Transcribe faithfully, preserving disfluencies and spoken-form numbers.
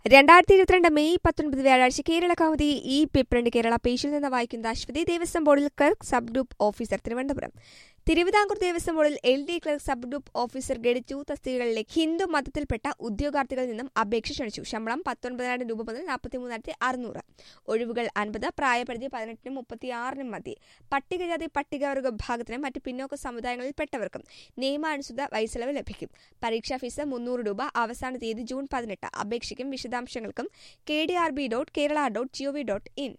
രണ്ടായിരത്തി ഇരുപത്തിരണ്ട് മെയ് പത്തൊൻപത് വ്യാഴാഴ്ച കേരള കൗമുദി ഈ പേപ്പറിന്റെ കേരള പേജിൽ നിന്ന് വായിക്കുന്നത് അശ്വതി. ദേവസ്വം ബോർഡിൽ clerk sub group officer Thiruvananthapuram. Travancore Devaswom ബോർഡിൽ L D clerk sub group officer grade two തസ്തികകളിലേക്ക് ഹിന്ദു മതത്തിൽപ്പെട്ട ഉദ്യോഗാർത്ഥികളിൽ നിന്നും അപേക്ഷ ക്ഷണിച്ചു. ശമ്പളം പത്തൊൻപതിനായിരം രൂപ മുതൽ നാൽപ്പത്തി മൂന്നായിരത്തി അറുന്നൂറ്. ഒഴിവുകൾ അൻപത്. പ്രായപരിധി പതിനെട്ടിനും മുപ്പത്തിയാറിനും മധ്യേ. പട്ടികജാതി പട്ടികവർഗ വിഭാഗത്തിനും മറ്റ് പിന്നോക്ക സമുദായങ്ങളിൽപ്പെട്ടവർക്കും നിയമാനുസൃത വയസ്സിളവ് ലഭിക്കും. പരീക്ഷാ ഫീസ് മുന്നൂറ് രൂപ. അവസാന തീയതി ജൂൺ പതിനെട്ട്. അപേക്ഷയ്ക്കും വിശദാംശങ്ങൾക്കും K D R B dot Kerala dot G O V dot in